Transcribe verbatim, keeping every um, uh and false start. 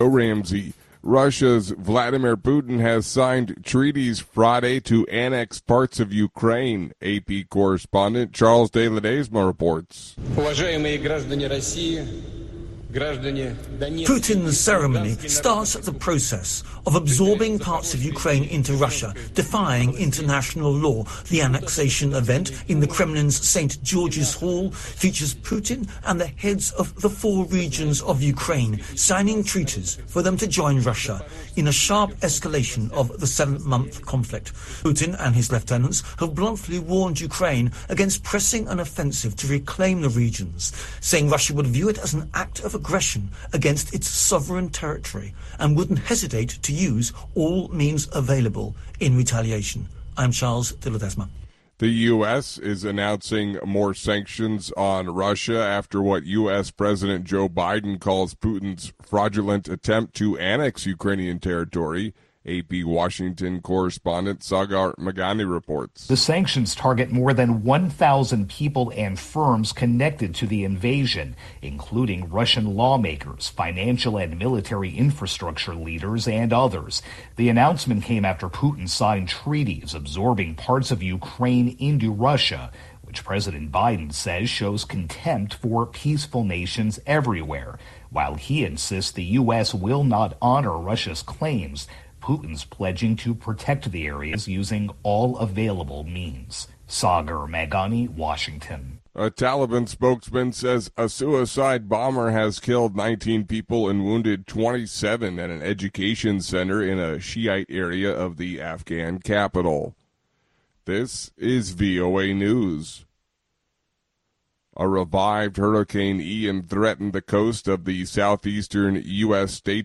Ramsey. Russia's Vladimir Putin has signed treaties Friday to annex parts of Ukraine. A P correspondent Charles de Ledesma reports. Putin's ceremony starts the process of absorbing parts of Ukraine into Russia, defying international law. The annexation event in the Kremlin's Saint George's Hall features Putin and the heads of the four regions of Ukraine signing treaties for them to join Russia in a sharp escalation of the seven-month conflict. Putin and his lieutenants have bluntly warned Ukraine against pressing an offensive to reclaim the regions, saying Russia would view it as an act of aggression against its sovereign territory and wouldn't hesitate to use all means available in retaliation. I'm Charles de Ledesma. The U S is announcing more sanctions on Russia after what U S President Joe Biden calls Putin's fraudulent attempt to annex Ukrainian territory. A P Washington correspondent Sagar Magani reports. The sanctions target more than one thousand people and firms connected to the invasion, including Russian lawmakers, financial and military infrastructure leaders, and others. The announcement came after Putin signed treaties absorbing parts of Ukraine into Russia, which President Biden says shows contempt for peaceful nations everywhere. While he insists the U S will not honor Russia's claims, Putin's pledging to protect the areas using all available means. Sagar Magani, Washington. A Taliban spokesman says a suicide bomber has killed nineteen people and wounded twenty-seven at an education center in a Shiite area of the Afghan capital. This is V O A News. A revived Hurricane Ian threatened the coast of the southeastern U S state